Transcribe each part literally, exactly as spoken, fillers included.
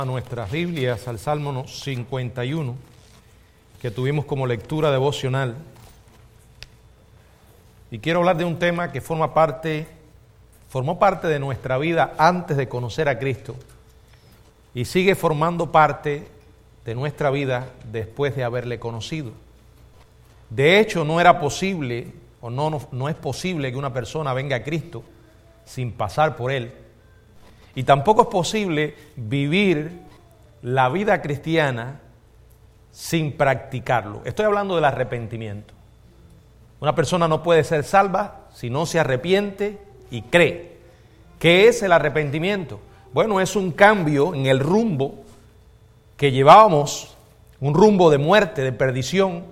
A nuestras Biblias, al Salmo cincuenta y uno, que tuvimos como lectura devocional. Y quiero hablar de un tema que forma parte, formó parte de nuestra vida antes de conocer a Cristo y sigue formando parte de nuestra vida después de haberle conocido. De hecho, no era posible, o no, no, no es posible que una persona venga a Cristo sin pasar por Él. Y tampoco es posible vivir la vida cristiana sin practicarlo. Estoy hablando del arrepentimiento. Una persona no puede ser salva si no se arrepiente y cree. ¿Qué es el arrepentimiento? Bueno, es un cambio en el rumbo que llevábamos, un rumbo de muerte, de perdición,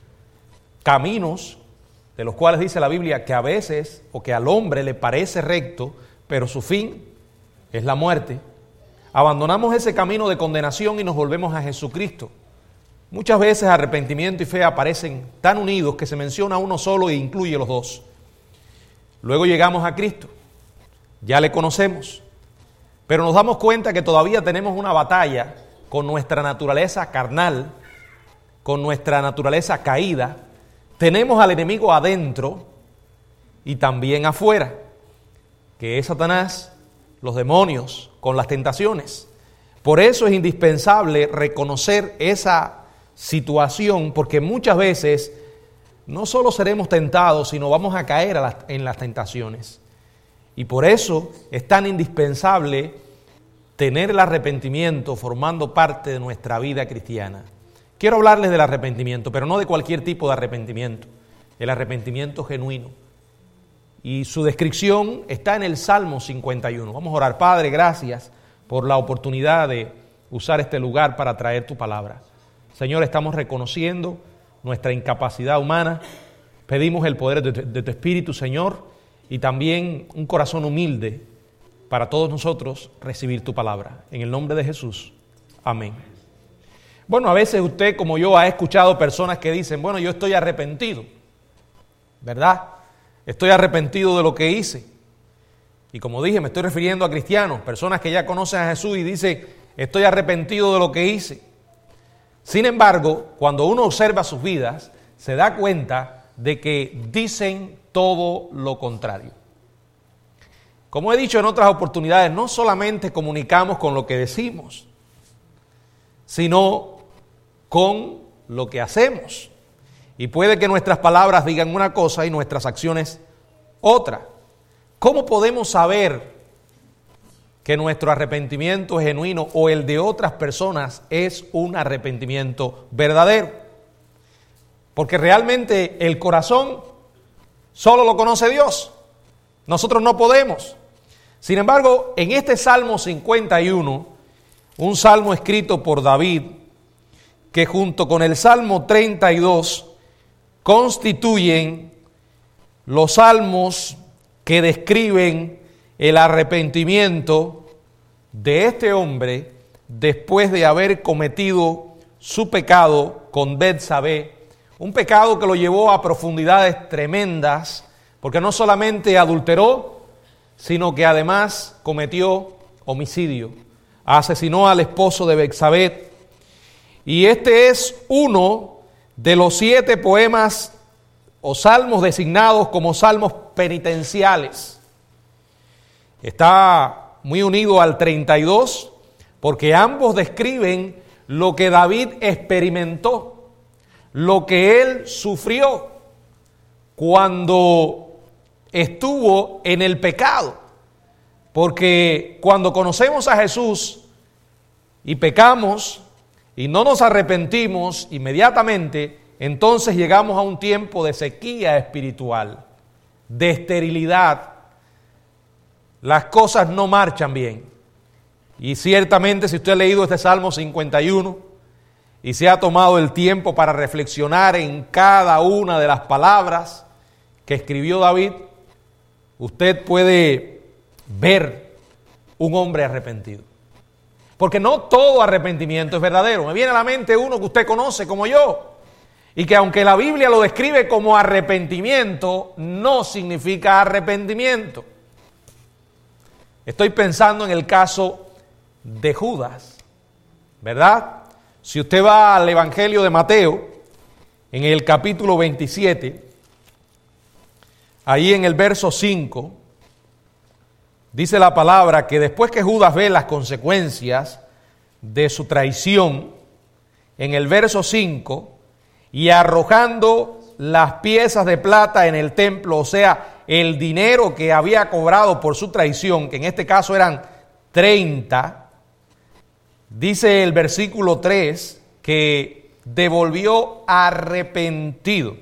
caminos de los cuales dice la Biblia que a veces, o que al hombre le parece recto, pero su fin es la muerte. Abandonamos ese camino de condenación y nos volvemos a Jesucristo. Muchas veces arrepentimiento y fe aparecen tan unidos que se menciona uno solo e incluye los dos. Luego llegamos a Cristo, ya le conocemos, pero nos damos cuenta que todavía tenemos una batalla con nuestra naturaleza carnal, con nuestra naturaleza caída. Tenemos al enemigo adentro y también afuera, que es Satanás, los demonios, con las tentaciones. Por eso es indispensable reconocer esa situación, porque muchas veces no solo seremos tentados, sino vamos a caer a las, en las tentaciones. Y por eso es tan indispensable tener el arrepentimiento formando parte de nuestra vida cristiana. Quiero hablarles del arrepentimiento, pero no de cualquier tipo de arrepentimiento, el arrepentimiento genuino. Y su descripción está en el Salmo cincuenta y uno. Vamos a orar. Padre, gracias por la oportunidad de usar este lugar para traer tu palabra. Señor, estamos reconociendo nuestra incapacidad humana. Pedimos el poder de tu, de tu Espíritu, Señor, y también un corazón humilde para todos nosotros recibir tu palabra. En el nombre de Jesús. Amén. Bueno, a veces usted, como yo, ha escuchado personas que dicen, bueno, yo estoy arrepentido, ¿verdad? Estoy arrepentido de lo que hice. Y como dije, me estoy refiriendo a cristianos, personas que ya conocen a Jesús y dicen, estoy arrepentido de lo que hice. Sin embargo, cuando uno observa sus vidas, se da cuenta de que dicen todo lo contrario. Como he dicho en otras oportunidades, no solamente comunicamos con lo que decimos, sino con lo que hacemos. Y puede que nuestras palabras digan una cosa y nuestras acciones otra. ¿Cómo podemos saber que nuestro arrepentimiento es genuino o el de otras personas es un arrepentimiento verdadero? Porque realmente el corazón solo lo conoce Dios. Nosotros no podemos. Sin embargo, en este Salmo cincuenta y uno, un salmo escrito por David, que junto con el Salmo treinta y dos constituyen los salmos que describen el arrepentimiento de este hombre después de haber cometido su pecado con Betsabé, un pecado que lo llevó a profundidades tremendas, porque no solamente adulteró, sino que además cometió homicidio, asesinó al esposo de Betsabé. Y este es uno de los siete poemas o salmos designados como salmos penitenciales. Está muy unido al treinta y dos porque ambos describen lo que David experimentó, lo que él sufrió cuando estuvo en el pecado. Porque cuando conocemos a Jesús y pecamos y no nos arrepentimos inmediatamente, entonces llegamos a un tiempo de sequía espiritual, de esterilidad. Las cosas no marchan bien. Y ciertamente, si usted ha leído este Salmo cincuenta y uno y se ha tomado el tiempo para reflexionar en cada una de las palabras que escribió David, usted puede ver un hombre arrepentido. Porque no todo arrepentimiento es verdadero. Me viene a la mente uno que usted conoce como yo, y que aunque la Biblia lo describe como arrepentimiento, no significa arrepentimiento. Estoy pensando en el caso de Judas. ¿verdad? Si usted va al Evangelio de Mateo, en el capítulo veintisiete, ahí en el verso cinco, dice la palabra que después que Judas ve las consecuencias de su traición, en el verso cinco, y arrojando las piezas de plata en el templo, o sea, el dinero que había cobrado por su traición, que en este caso eran treinta, dice el versículo tres que devolvió arrepentido.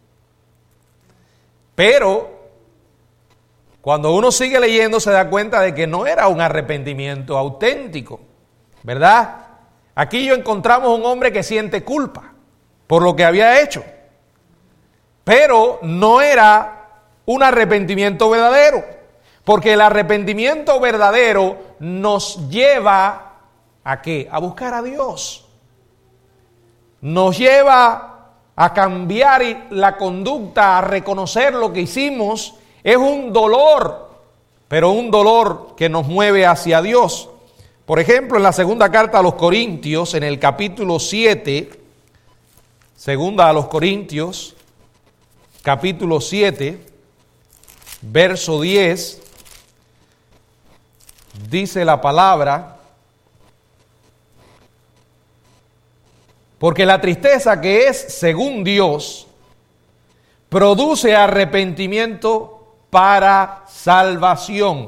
Pero cuando uno sigue leyendo se da cuenta de que no era un arrepentimiento auténtico, ¿verdad? Aquí yo encontramos un hombre que siente culpa por lo que había hecho, pero no era un arrepentimiento verdadero, porque el arrepentimiento verdadero nos lleva ¿a qué? A buscar a Dios. Nos lleva a cambiar la conducta, a reconocer lo que hicimos. Es un dolor, pero un dolor que nos mueve hacia Dios. Por ejemplo, en la segunda carta a los Corintios, en el capítulo siete, segunda a los Corintios, capítulo siete, verso diez, dice la palabra: porque la tristeza que es según Dios produce arrepentimiento para salvación.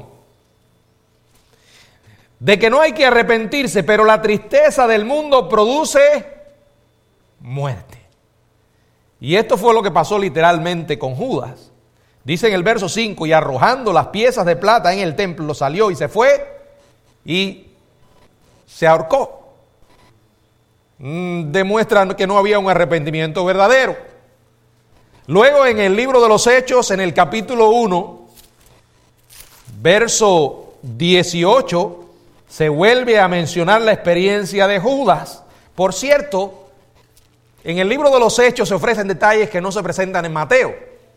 De que no hay que arrepentirse, pero la tristeza del mundo produce muerte. Y esto fue lo que pasó literalmente con Judas. Dice en el verso cinco, y arrojando las piezas de plata en el templo, salió y se fue y se ahorcó. Mm, demuestra que no había un arrepentimiento verdadero. Luego en el libro de los Hechos, en el capítulo uno, verso dieciocho, se vuelve a mencionar la experiencia de Judas. Por cierto, en el libro de los Hechos se ofrecen detalles que no se presentan en Mateo.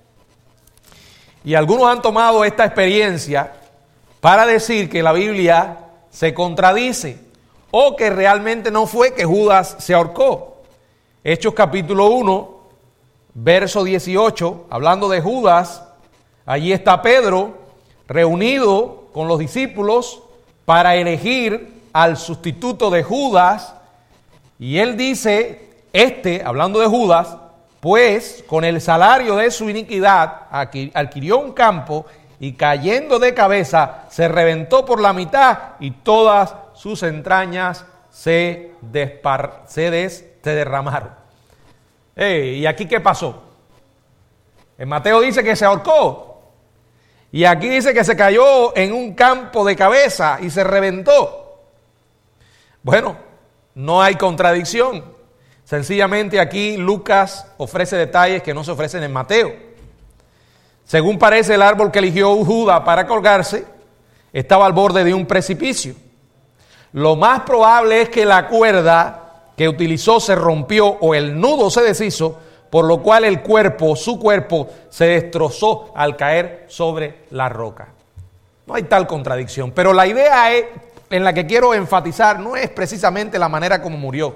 Y algunos han tomado esta experiencia para decir que la Biblia se contradice o que realmente no fue que Judas se ahorcó. Hechos capítulo uno, verso dieciocho, hablando de Judas, allí está Pedro reunido con los discípulos para elegir al sustituto de Judas, y él dice, este, hablando de Judas, pues con el salario de su iniquidad adquirió un campo y cayendo de cabeza se reventó por la mitad y todas sus entrañas se, despar, se, des, se derramaron. Hey, ¿y aquí qué pasó? En Mateo dice que se ahorcó. Y aquí dice que se cayó en un campo de cabeza y se reventó. Bueno, no hay contradicción. Sencillamente aquí Lucas ofrece detalles que no se ofrecen en Mateo. Según parece, el árbol que eligió Judas para colgarse estaba al borde de un precipicio. Lo más probable es que la cuerda que utilizó se rompió o el nudo se deshizo, por lo cual el cuerpo, su cuerpo, se destrozó al caer sobre la roca. No hay tal contradicción, pero la idea es, en la que quiero enfatizar no es precisamente la manera como murió,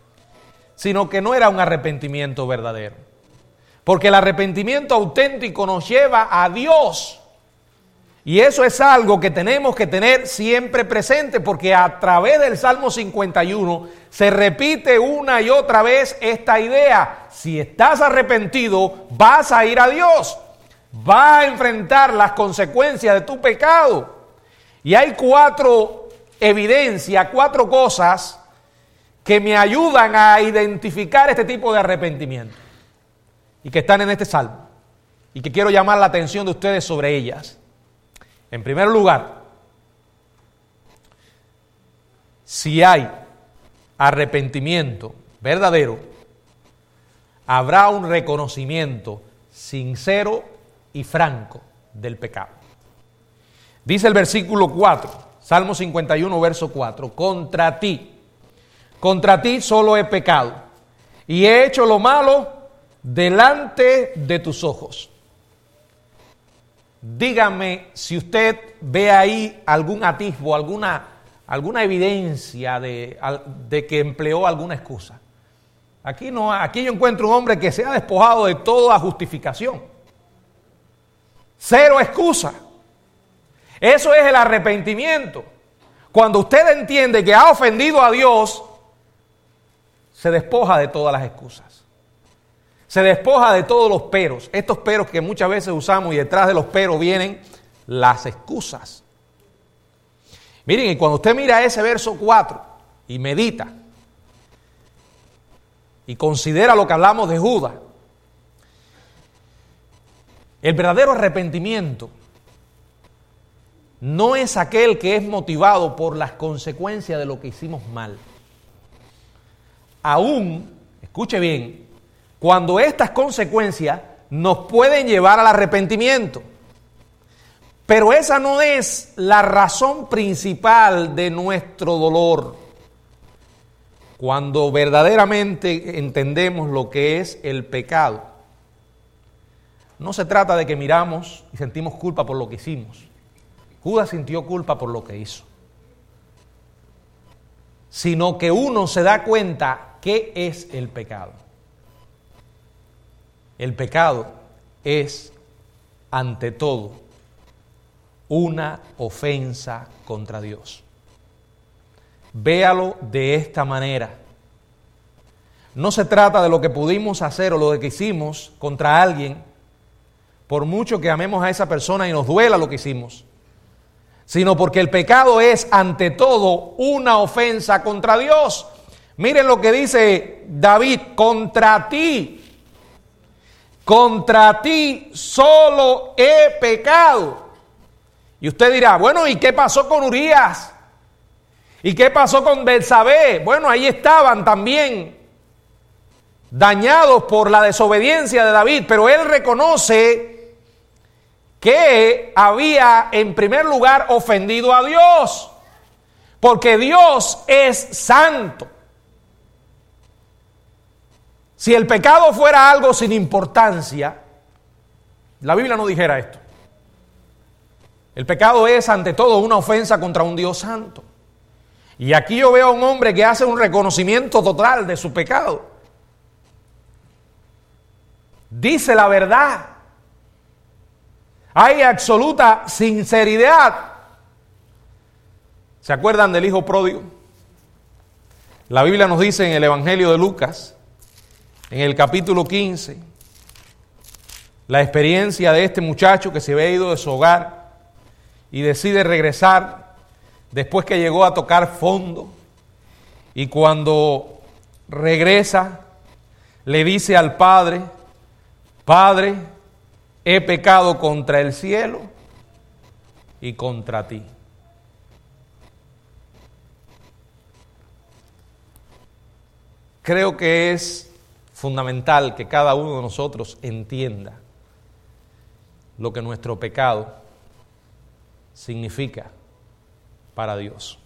sino que no era un arrepentimiento verdadero. Porque el arrepentimiento auténtico nos lleva a Dios. Y eso es algo que tenemos que tener siempre presente, porque a través del Salmo cincuenta y uno se repite una y otra vez esta idea. Si estás arrepentido, vas a ir a Dios. Vas a enfrentar las consecuencias de tu pecado. Y hay cuatro evidencias, cuatro cosas que me ayudan a identificar este tipo de arrepentimiento y que están en este salmo y que quiero llamar la atención de ustedes sobre ellas. En primer lugar, si hay arrepentimiento verdadero, habrá un reconocimiento sincero y franco del pecado. Dice el versículo cuatro, Salmo cincuenta y uno, verso cuatro, contra ti, contra ti solo he pecado y he hecho lo malo delante de tus ojos. Dígame si usted ve ahí algún atisbo, alguna, alguna evidencia de, de que empleó alguna excusa. Aquí, no, aquí yo encuentro un hombre que se ha despojado de toda justificación. Cero excusa. Eso es el arrepentimiento. Cuando usted entiende que ha ofendido a Dios, se despoja de todas las excusas. Se despoja de todos los peros. Estos peros que muchas veces usamos y detrás de los peros vienen las excusas. Miren, y cuando usted mira ese verso cuatro y medita y considera lo que hablamos de Judas, el verdadero arrepentimiento no es aquel que es motivado por las consecuencias de lo que hicimos mal. Aún, escuche bien, cuando estas consecuencias nos pueden llevar al arrepentimiento. Pero esa no es la razón principal de nuestro dolor. Cuando verdaderamente entendemos lo que es el pecado, no se trata de que miramos y sentimos culpa por lo que hicimos. Judas sintió culpa por lo que hizo. Sino que uno se da cuenta qué es el pecado. El pecado es, ante todo, una ofensa contra Dios. Véalo de esta manera. No se trata de lo que pudimos hacer o lo que hicimos contra alguien, por mucho que amemos a esa persona y nos duela lo que hicimos, sino porque el pecado es, ante todo, una ofensa contra Dios. Miren lo que dice David: contra ti, contra ti solo he pecado. Y usted dirá, bueno, ¿y qué pasó con Urías? ¿Y qué pasó con Betsabé? Bueno, ahí estaban también dañados por la desobediencia de David, pero él reconoce que había en primer lugar ofendido a Dios, porque Dios es santo. Si el pecado fuera algo sin importancia, la Biblia no dijera esto. El pecado es ante todo una ofensa contra un Dios santo. Y aquí yo veo a un hombre que hace un reconocimiento total de su pecado. Dice la verdad. Hay absoluta sinceridad. ¿Se acuerdan del hijo pródigo? La Biblia nos dice en el Evangelio de Lucas, en el capítulo quince, la experiencia de este muchacho que se había ido de su hogar y decide regresar después que llegó a tocar fondo, y cuando regresa le dice al padre: Padre, he pecado contra el cielo y contra ti. Creo que es fundamental que cada uno de nosotros entienda lo que nuestro pecado significa para Dios.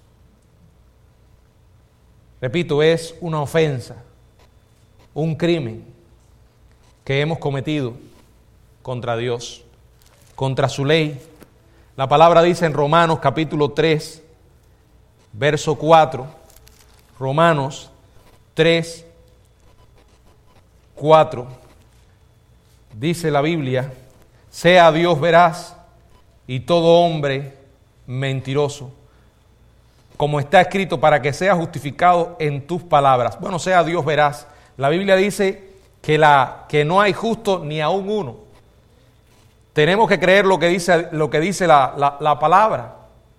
Repito, es una ofensa, un crimen que hemos cometido contra Dios, contra su ley. La palabra dice en Romanos capítulo tres, verso cuatro, Romanos tres, cuatro, dice la Biblia: sea Dios veraz y todo hombre mentiroso, como está escrito, para que seas justificado en tus palabras. Bueno, sea Dios veraz. La Biblia dice que, la, que no hay justo ni aún uno. Tenemos que creer lo que dice, lo que dice la, la, la palabra.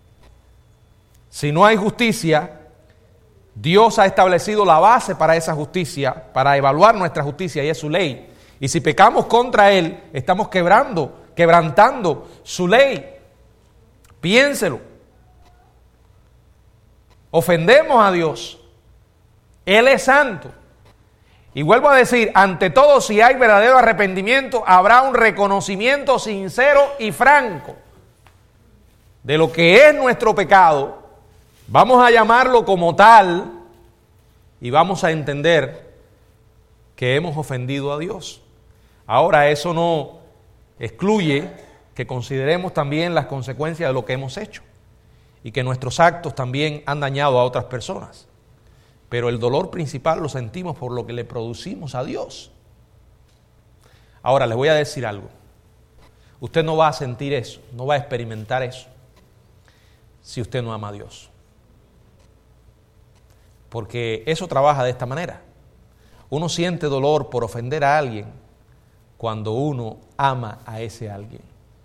Si no hay justicia, Dios ha establecido la base para esa justicia, para evaluar nuestra justicia, y es su ley. Y si pecamos contra Él, estamos quebrando, quebrantando su ley. Piénselo. Ofendemos a Dios. Él es santo. Y vuelvo a decir, ante todo, si hay verdadero arrepentimiento, habrá un reconocimiento sincero y franco de lo que es nuestro pecado. Vamos a llamarlo como tal y vamos a entender que hemos ofendido a Dios. Ahora, eso no excluye que consideremos también las consecuencias de lo que hemos hecho. y que nuestros actos también han dañado a otras personas. Pero el dolor principal lo sentimos por lo que le producimos a Dios. Ahora, les voy a decir algo. Usted no va a sentir eso, no va a experimentar eso, si usted no ama a Dios. Porque eso trabaja de esta manera. Uno siente dolor por ofender a alguien cuando uno ama a ese alguien.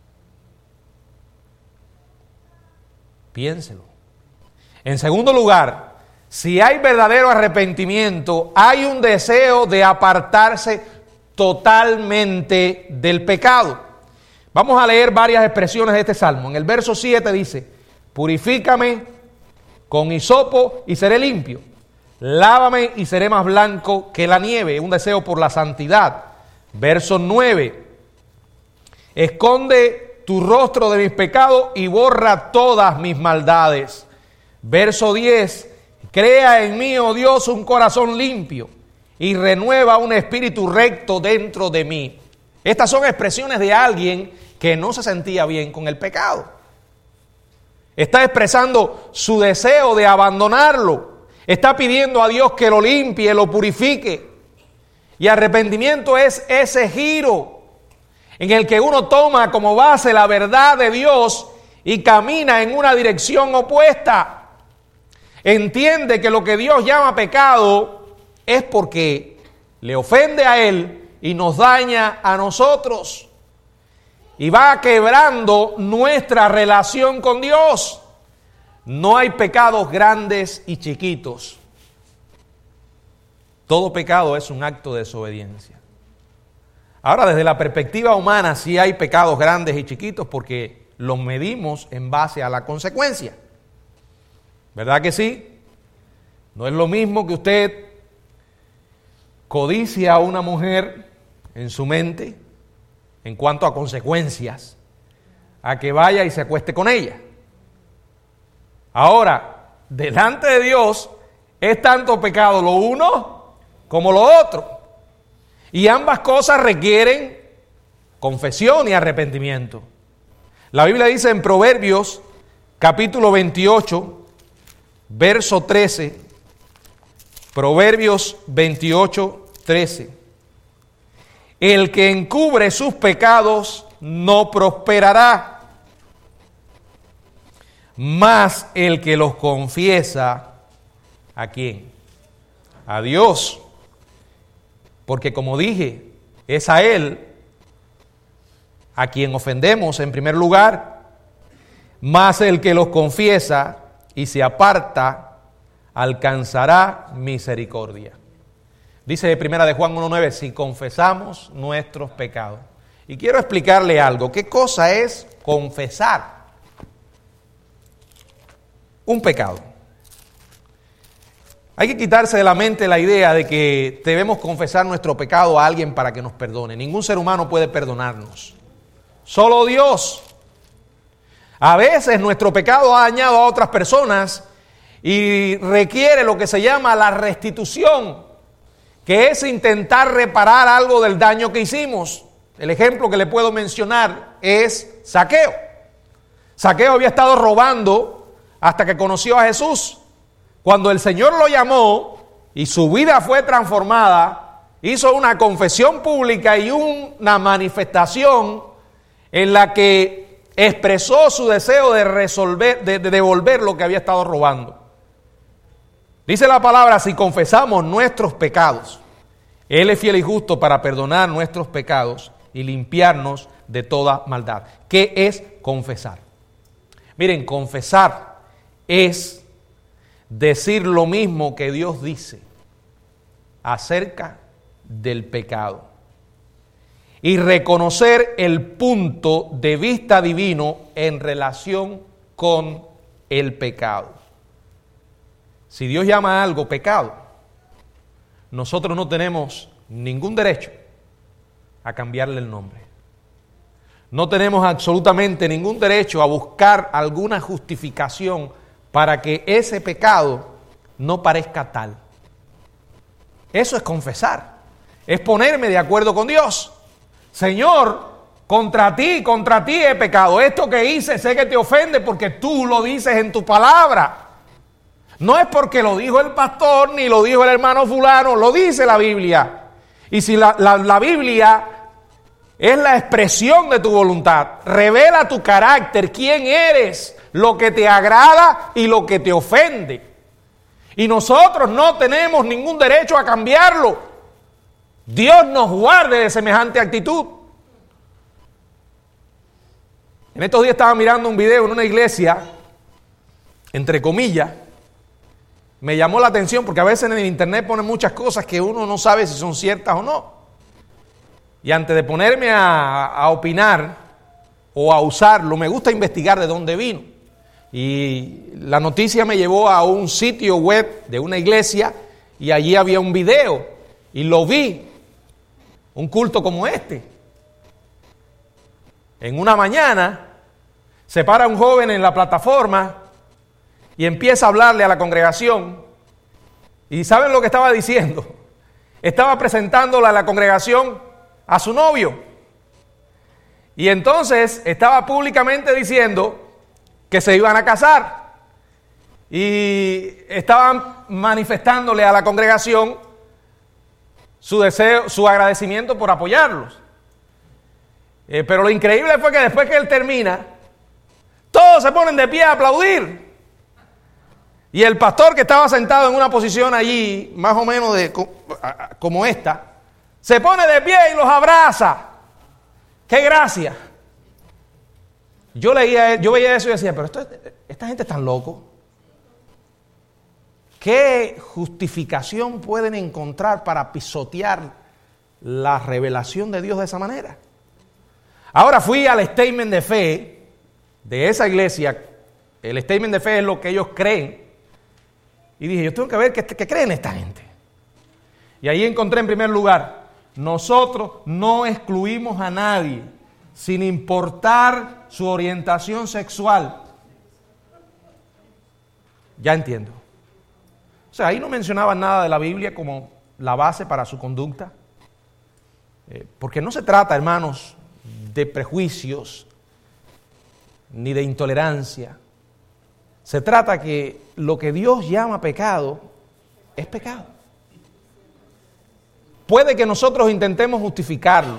Piénselo. En segundo lugar, si hay verdadero arrepentimiento, hay un deseo de apartarse totalmente del pecado. Vamos a leer varias expresiones de este salmo. En el verso siete dice: purifícame con hisopo y seré limpio. Lávame y seré más blanco que la nieve. Un deseo por la santidad. Verso nueve. Esconde tu rostro de mis pecados y borra todas mis maldades. Verso diez. Crea en mí, oh Dios, un corazón limpio y renueva un espíritu recto dentro de mí. Estas son expresiones de alguien que no se sentía bien con el pecado. Está expresando su deseo de abandonarlo. Está pidiendo a Dios que lo limpie, lo purifique. Y arrepentimiento es ese giro en el que uno toma como base la verdad de Dios y camina en una dirección opuesta. Entiende que lo que Dios llama pecado es porque le ofende a Él y nos daña a nosotros. Y va quebrando nuestra relación con Dios. No hay pecados grandes y chiquitos. Todo pecado es un acto de desobediencia. Ahora, desde la perspectiva humana, sí hay pecados grandes y chiquitos porque los medimos en base a la consecuencia. ¿Verdad que sí? No es lo mismo que usted codicie a una mujer en su mente en cuanto a consecuencias, a que vaya y se acueste con ella. Ahora, delante de Dios es tanto pecado lo uno como lo otro. Y ambas cosas requieren confesión y arrepentimiento. La Biblia dice en Proverbios capítulo veintiocho, verso trece, Proverbios veintiocho, trece. El que encubre sus pecados no prosperará, mas el que los confiesa, ¿a quién? A Dios. Porque como dije, es a Él a quien ofendemos en primer lugar, mas el que los confiesa y se aparta alcanzará misericordia. Dice de primera de Juan uno nueve, si confesamos nuestros pecados. Y quiero explicarle algo. ¿Qué cosa es confesar un pecado? Hay que quitarse de la mente la idea de que debemos confesar nuestro pecado a alguien para que nos perdone. Ningún ser humano puede perdonarnos. Solo Dios. A veces nuestro pecado ha dañado a otras personas y requiere lo que se llama la restitución, que es intentar reparar algo del daño que hicimos. El ejemplo que le puedo mencionar es Zaqueo. Zaqueo había estado robando hasta que conoció a Jesús. Cuando el Señor lo llamó y su vida fue transformada, hizo una confesión pública y una manifestación en la que expresó su deseo de resolver, de, de devolver lo que había estado robando. Dice la palabra, si confesamos nuestros pecados, Él es fiel y justo para perdonar nuestros pecados y limpiarnos de toda maldad. ¿Qué es confesar? Miren, confesar es decir lo mismo que Dios dice acerca del pecado y reconocer el punto de vista divino en relación con el pecado. Si Dios llama a algo pecado, nosotros no tenemos ningún derecho a cambiarle el nombre. No tenemos absolutamente ningún derecho a buscar alguna justificación para que ese pecado no parezca tal. Eso es confesar, es ponerme de acuerdo con Dios. Señor, Contra ti, contra ti he pecado. Esto que hice sé que te ofende porque tú lo dices en tu palabra. No es porque lo dijo el pastor ni lo dijo el hermano fulano, lo dice la Biblia. Y si la, la, la Biblia es la expresión de tu voluntad, revela tu carácter, quién eres, lo que te agrada y lo que te ofende. Y nosotros no tenemos ningún derecho a cambiarlo. Dios nos guarde de semejante actitud. En estos días estaba mirando un video en una iglesia, entre comillas. Me llamó la atención porque a veces en el internet ponen muchas cosas que uno no sabe si son ciertas o no. Y antes de ponerme a, a opinar o a usarlo, me gusta investigar de dónde vino. Y la noticia me llevó a un sitio web de una iglesia y allí había un video y lo vi, un culto como este. En una mañana se para un joven en la plataforma y empieza a hablarle a la congregación. ¿Y saben lo que estaba diciendo? Estaba presentándole a la congregación a su novio. Y entonces estaba públicamente diciendo que se iban a casar. Y estaban manifestándole a la congregación su deseo, su agradecimiento por apoyarlos. Eh, pero lo increíble fue que después que él termina, todos se ponen de pie a aplaudir. Y el pastor que estaba sentado en una posición allí, más o menos de, como esta, se pone de pie y los abraza. ¡Qué gracia! Yo leía, yo veía eso y decía, pero esto, esta gente es tan loco. ¿Qué justificación pueden encontrar para pisotear la revelación de Dios de esa manera? Ahora fui al statement de fe de esa iglesia. El statement de fe es lo que ellos creen. Y dije, yo tengo que ver qué, qué creen esta gente. Y ahí encontré en primer lugar, nosotros no excluimos a nadie sin importar su orientación sexual. Ya entiendo. O sea, ahí no mencionaban nada de la Biblia como la base para su conducta. Eh, porque no se trata, hermanos, de prejuicios ni de intolerancia. Se trata que lo que Dios llama pecado es pecado. Puede que nosotros intentemos justificarlo,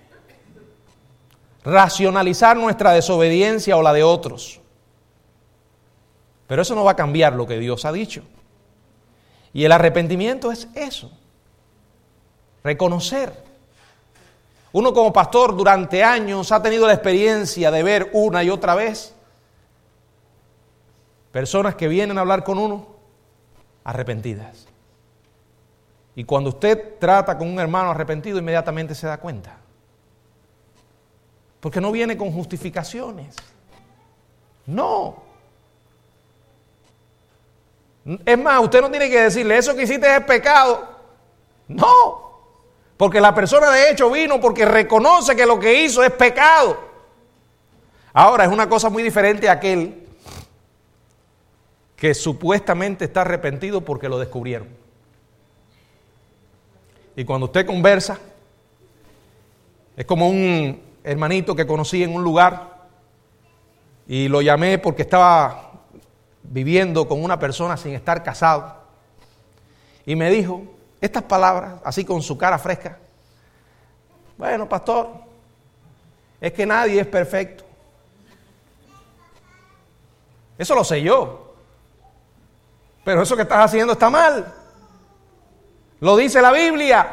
racionalizar nuestra desobediencia o la de otros, pero eso no va a cambiar lo que Dios ha dicho. Y el arrepentimiento es eso, reconocer. Uno como pastor durante años ha tenido la experiencia de ver una y otra vez personas que vienen a hablar con uno arrepentidas. Y cuando usted trata con un hermano arrepentido, inmediatamente se da cuenta. Porque no viene con justificaciones. No. Es más, usted no tiene que decirle, eso que hiciste es pecado. No. Porque la persona de hecho vino porque reconoce que lo que hizo es pecado. Ahora, es una cosa muy diferente a aquel que supuestamente está arrepentido porque lo descubrieron. Y cuando usted conversa, es como un hermanito que conocí en un lugar y lo llamé porque estaba viviendo con una persona sin estar casado. Y me dijo estas palabras, así con su cara fresca. Bueno, pastor, es que nadie es perfecto. Eso lo sé yo. Pero eso que estás haciendo está mal. Lo dice la Biblia.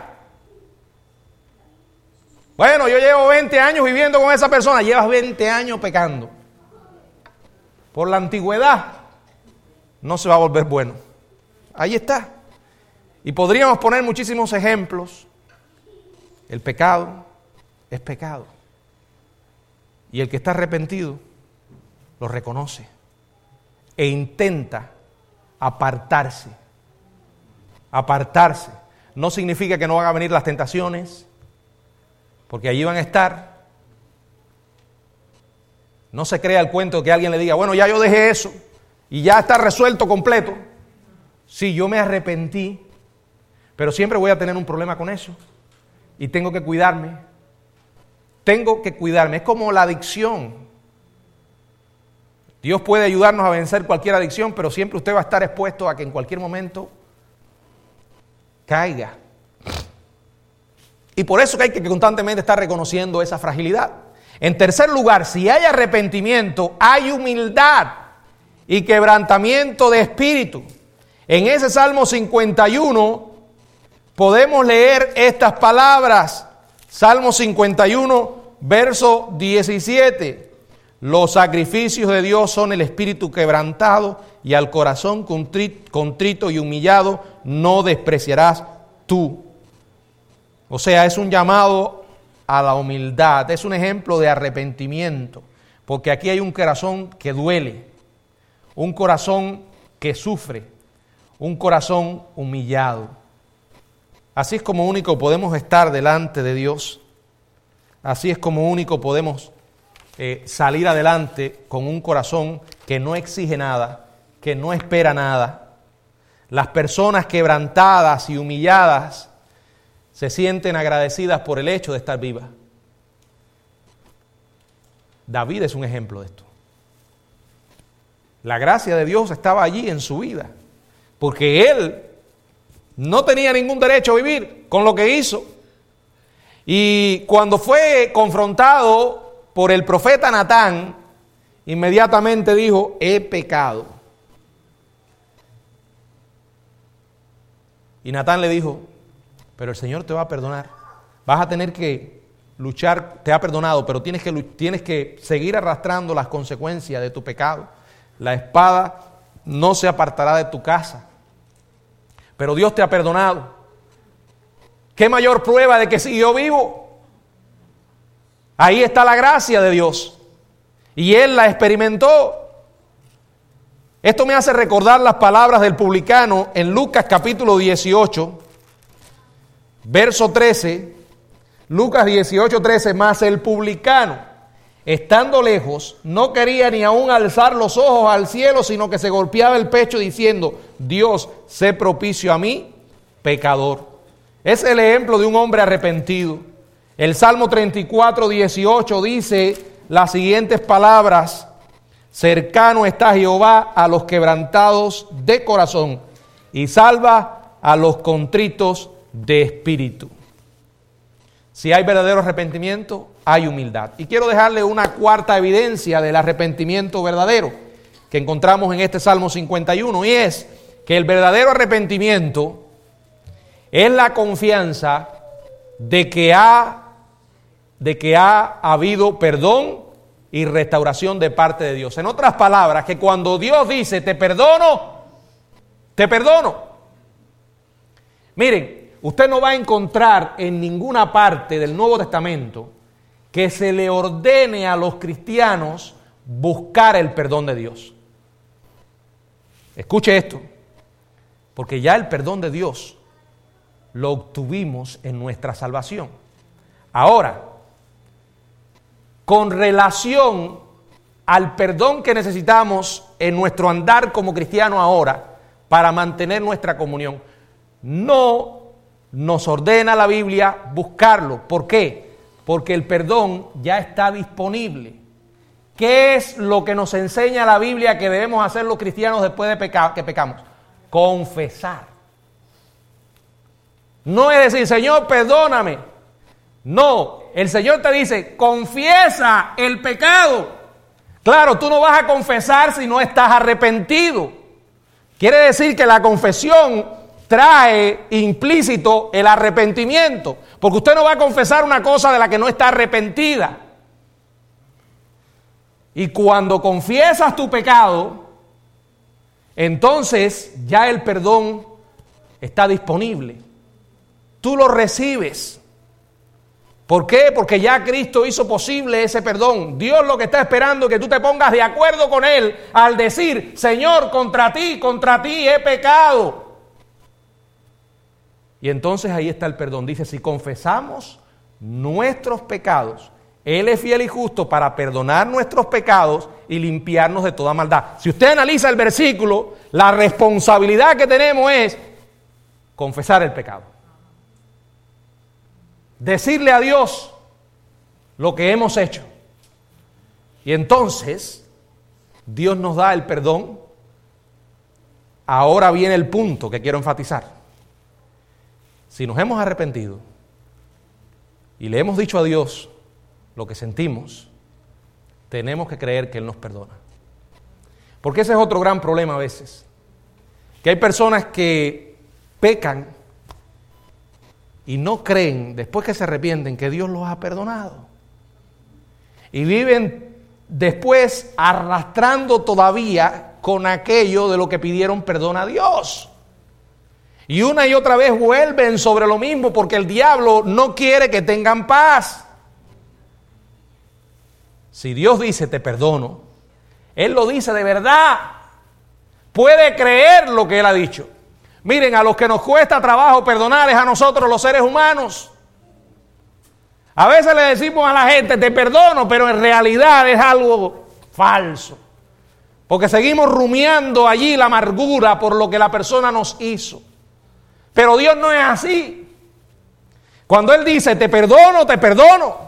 Bueno, yo llevo veinte años viviendo con esa persona. Llevas veinte años pecando. Por la antigüedad no se va a volver bueno. Ahí está. Y podríamos poner muchísimos ejemplos. El pecado es pecado. Y el que está arrepentido lo reconoce e intenta apartarse. Apartarse. No significa que no van a venir las tentaciones, porque allí van a estar. No se crea el cuento de que alguien le diga, bueno, ya yo dejé eso y ya está resuelto completo. Sí, yo me arrepentí, pero siempre voy a tener un problema con eso y tengo que cuidarme. tengo que cuidarme. Es como la adicción. Dios puede ayudarnos a vencer cualquier adicción, pero siempre usted va a estar expuesto a que en cualquier momento caiga. Y por eso que hay que constantemente estar reconociendo esa fragilidad. En tercer lugar, si hay arrepentimiento, hay humildad y quebrantamiento de espíritu. En ese Salmo cincuenta y uno podemos leer estas palabras. Salmo cincuenta y uno, verso diecisiete. Los sacrificios de Dios son el espíritu quebrantado, y al corazón contrito y humillado no despreciarás tú. O sea, es un llamado a la humildad, es un ejemplo de arrepentimiento, porque aquí hay un corazón que duele, un corazón que sufre, un corazón humillado. Así es como único podemos estar delante de Dios, así es como único podemos eh, salir adelante con un corazón que no exige nada, que no espera nada. Las personas quebrantadas y humilladas se sienten agradecidas por el hecho de estar vivas. David es un ejemplo de esto. La gracia de Dios estaba allí en su vida, porque él no tenía ningún derecho a vivir con lo que hizo. Y cuando fue confrontado por el profeta Natán, inmediatamente dijo: he pecado. Y Natán le dijo: pero el Señor te va a perdonar. Vas a tener que luchar, te ha perdonado, pero tienes que, tienes que seguir arrastrando las consecuencias de tu pecado. La espada no se apartará de tu casa, pero Dios te ha perdonado. ¿Qué mayor prueba de que siguió vivo? Ahí está la gracia de Dios, y él la experimentó. Esto me hace recordar las palabras del publicano en Lucas capítulo dieciocho, verso trece. Lucas dieciocho, trece. Mas el publicano, estando lejos, no quería ni aún alzar los ojos al cielo, sino que se golpeaba el pecho diciendo: Dios, sé propicio a mí, pecador. Es el ejemplo de un hombre arrepentido. El Salmo treinta y cuatro, dieciocho dice las siguientes palabras: cercano está Jehová a los quebrantados de corazón, y salva a los contritos de espíritu. Si hay verdadero arrepentimiento, hay humildad. Y quiero dejarle una cuarta evidencia del arrepentimiento verdadero que encontramos en este Salmo cincuenta y uno, y es que el verdadero arrepentimiento es la confianza de que ha, de que ha habido perdón y restauración de parte de Dios. En otras palabras, que cuando Dios dice: te perdono, te perdono. Miren, usted no va a encontrar en ninguna parte del Nuevo Testamento que se le ordene a los cristianos buscar el perdón de Dios. Escuche esto, porque ya el perdón de Dios lo obtuvimos en nuestra salvación. Ahora, con relación al perdón que necesitamos en nuestro andar como cristiano ahora para mantener nuestra comunión, no nos ordena la Biblia buscarlo. ¿Por qué? Porque el perdón ya está disponible. ¿Qué es lo que nos enseña la Biblia que debemos hacer los cristianos después de peca- que pecamos? Confesar. No es decir: Señor, perdóname. No, el Señor te dice: confiesa el pecado. Claro, tú no vas a confesar si no estás arrepentido. Quiere decir que la confesión trae implícito el arrepentimiento, porque usted no va a confesar una cosa de la que no está arrepentida. Y cuando confiesas tu pecado, entonces ya el perdón está disponible. Tú lo recibes. ¿Por qué? Porque ya Cristo hizo posible ese perdón. Dios lo que está esperando es que tú te pongas de acuerdo con Él al decir: Señor, contra ti, contra ti he pecado. Y entonces ahí está el perdón. Dice: si confesamos nuestros pecados, Él es fiel y justo para perdonar nuestros pecados y limpiarnos de toda maldad. Si usted analiza el versículo, la responsabilidad que tenemos es confesar el pecado. Decirle a Dios: lo que hemos hecho. Y entonces Dios nos da el perdón. Ahora viene el punto que quiero enfatizar. Si nos hemos arrepentido y le hemos dicho a Dios lo que sentimos, tenemos que creer que Él nos perdona. Porque ese es otro gran problema a veces. Que hay personas que pecan y no creen, después que se arrepienten, que Dios los ha perdonado. Y viven después arrastrando todavía con aquello de lo que pidieron perdón a Dios. Y una y otra vez vuelven sobre lo mismo porque el diablo no quiere que tengan paz. Si Dios dice te perdono, Él lo dice de verdad. Puede creer lo que Él ha dicho. Miren, a los que nos cuesta trabajo perdonar es a nosotros los seres humanos. A veces le decimos a la gente te perdono, pero en realidad es algo falso. Porque seguimos rumiando allí la amargura por lo que la persona nos hizo. Pero Dios no es así. Cuando Él dice te perdono, te perdono.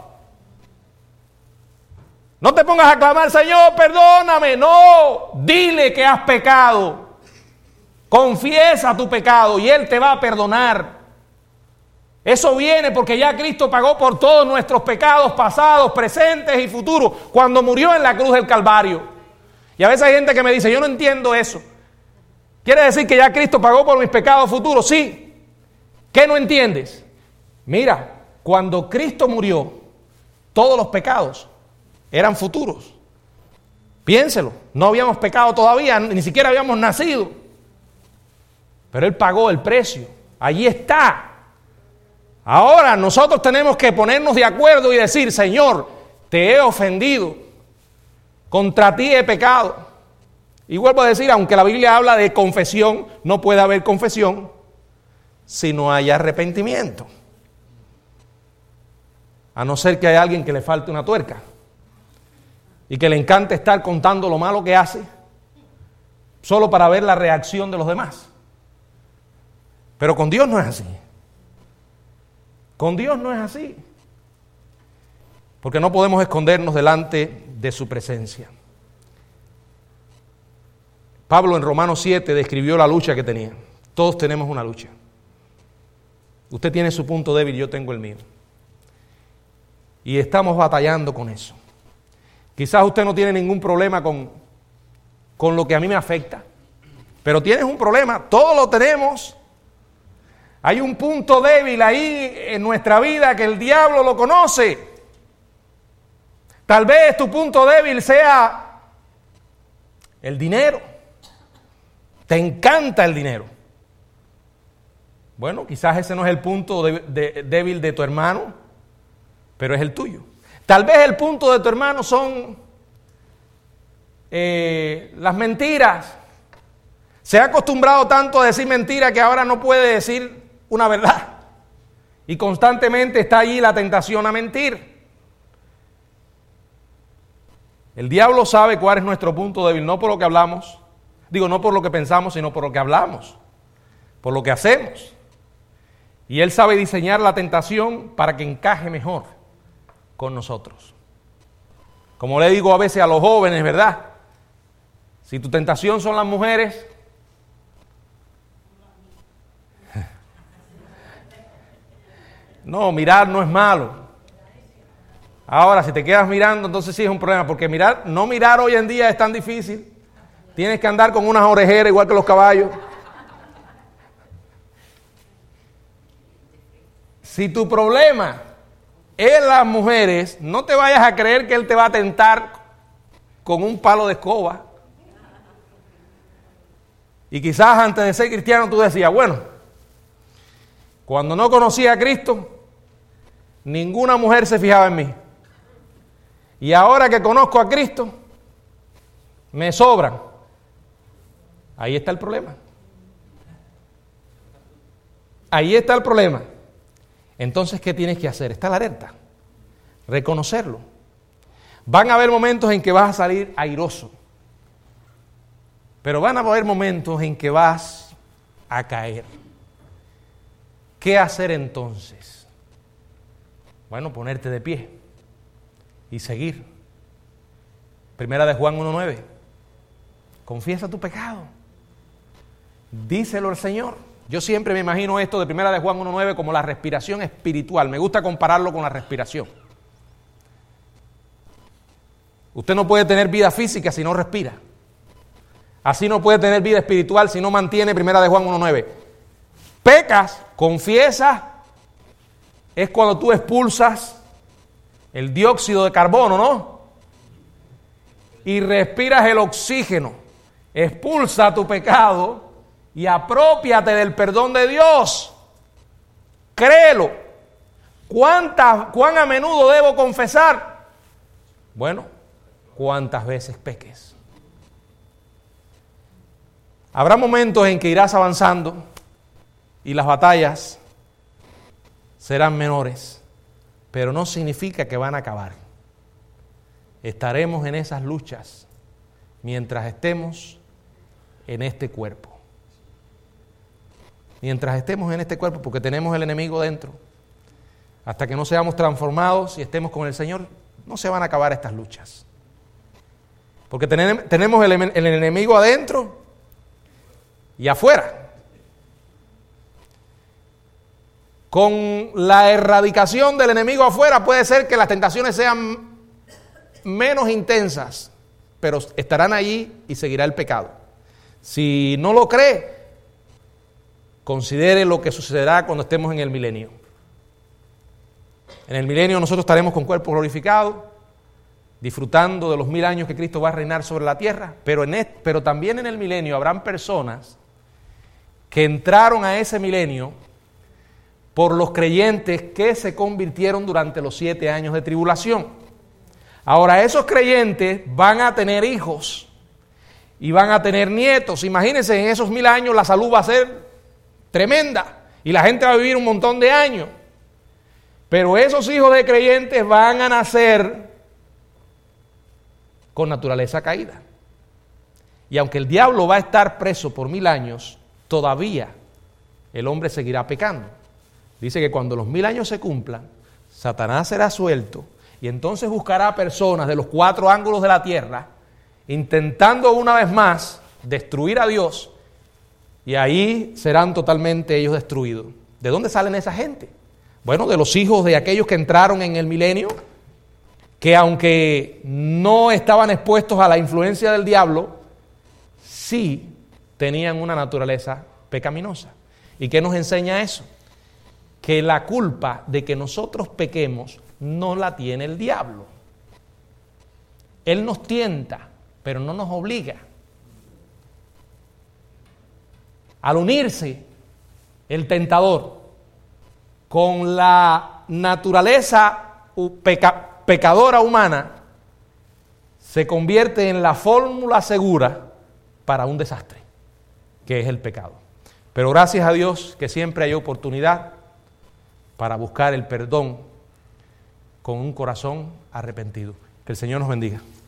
No te pongas a clamar, Señor, perdóname. No, dile que has pecado. Confiesa tu pecado y Él te va a perdonar. Eso viene porque ya Cristo pagó por todos nuestros pecados pasados, presentes y futuros cuando murió en la cruz del Calvario. Y a veces hay gente que me dice, yo no entiendo eso. ¿Quiere decir que ya Cristo pagó por mis pecados futuros? Sí. ¿Qué no entiendes? Mira, cuando Cristo murió, todos los pecados eran futuros. Piénselo, no habíamos pecado todavía, ni siquiera habíamos nacido. Pero Él pagó el precio, allí está. Ahora nosotros tenemos que ponernos de acuerdo y decir, Señor, te he ofendido, contra ti he pecado. Y vuelvo a decir, aunque la Biblia habla de confesión, no puede haber confesión si no hay arrepentimiento. A no ser que haya alguien que le falte una tuerca y que le encante estar contando lo malo que hace solo para ver la reacción de los demás. Pero con Dios no es así. Con Dios no es así. Porque no podemos escondernos delante de su presencia. Pablo en Romanos siete describió la lucha que tenía. Todos tenemos una lucha. Usted tiene su punto débil, yo tengo el mío. Y estamos batallando con eso. Quizás usted no tiene ningún problema con, con lo que a mí me afecta. Pero tienes un problema, todos lo tenemos. Hay un punto débil ahí en nuestra vida que el diablo lo conoce. Tal vez tu punto débil sea el dinero. Te encanta el dinero. Bueno, quizás ese no es el punto de, de, débil de tu hermano, pero es el tuyo. Tal vez el punto de tu hermano son eh, las mentiras. Se ha acostumbrado tanto a decir mentiras que ahora no puede decir una verdad. Y constantemente está allí la tentación a mentir. El diablo sabe cuál es nuestro punto débil, no por lo que hablamos, digo, no por lo que pensamos, sino por lo que hablamos, por lo que hacemos. Y él sabe diseñar la tentación para que encaje mejor con nosotros. Como le digo a veces a los jóvenes, ¿verdad? Si tu tentación son las mujeres, no, mirar no es malo. Ahora, si te quedas mirando, entonces sí es un problema, porque mirar, no mirar hoy en día es tan difícil. Tienes que andar con unas orejeras igual que los caballos. Si tu problema es las mujeres, no te vayas a creer que Él te va a tentar con un palo de escoba. Y quizás antes de ser cristiano tú decías, bueno, cuando no conocía a Cristo, ninguna mujer se fijaba en mí. Y ahora que conozco a Cristo, me sobran. Ahí está el problema. Ahí está el problema. Entonces, ¿qué tienes que hacer? Está la alerta. Reconocerlo. Van a haber momentos en que vas a salir airoso. Pero van a haber momentos en que vas a caer. ¿Qué hacer entonces? Bueno, ponerte de pie. y seguir. Primera de Juan uno nueve. Confiesa tu pecado. Díselo al Señor. Yo siempre me imagino esto de Primera de Juan uno nueve como la respiración espiritual. Me gusta compararlo con la respiración. Usted no puede tener vida física si no respira. Así no puede tener vida espiritual si no mantiene Primera de Juan uno nueve. Pecas, confiesas, es cuando tú expulsas el dióxido de carbono, ¿no? Y respiras el oxígeno. Expulsa tu pecado y aprópiate del perdón de Dios. Créelo. ¿Cuántas, ¿Cuán a menudo debo confesar? Bueno, cuántas veces peques. Habrá momentos en que irás avanzando y las batallas serán menores, pero no significa que van a acabar. Estaremos en esas luchas mientras estemos en este cuerpo. Mientras estemos en este cuerpo, porque tenemos el enemigo dentro. Hasta que no seamos transformados y estemos con el Señor, no se van a acabar estas luchas. Porque tenemos el, el enemigo adentro y afuera. Con la erradicación del enemigo afuera puede ser que las tentaciones sean menos intensas, pero estarán allí y seguirá el pecado. Si no lo cree, considere lo que sucederá cuando estemos en el milenio. En el milenio nosotros estaremos con cuerpo glorificado, disfrutando de los mil años que Cristo va a reinar sobre la tierra, pero, en este, pero también en el milenio habrán personas que entraron a ese milenio por los creyentes que se convirtieron durante los siete años de tribulación. Ahora, esos creyentes van a tener hijos y van a tener nietos. Imagínense, en esos mil años la salud va a ser tremenda y la gente va a vivir un montón de años. Pero esos hijos de creyentes van a nacer con naturaleza caída. Y aunque el diablo va a estar preso por mil años, todavía el hombre seguirá pecando. Dice que cuando los mil años se cumplan, Satanás será suelto y entonces buscará personas de los cuatro ángulos de la tierra, intentando una vez más destruir a Dios, y ahí serán totalmente ellos destruidos. ¿De dónde salen esa gente? Bueno, de los hijos de aquellos que entraron en el milenio, que aunque no estaban expuestos a la influencia del diablo, sí tenían una naturaleza pecaminosa. ¿Y qué nos enseña eso? Que la culpa de que nosotros pequemos no la tiene el diablo. Él nos tienta, pero no nos obliga. Al unirse el tentador con la naturaleza peca, pecadora humana, se convierte en la fórmula segura para un desastre, que es el pecado. Pero gracias a Dios que siempre hay oportunidad para buscar el perdón con un corazón arrepentido. Que el Señor nos bendiga.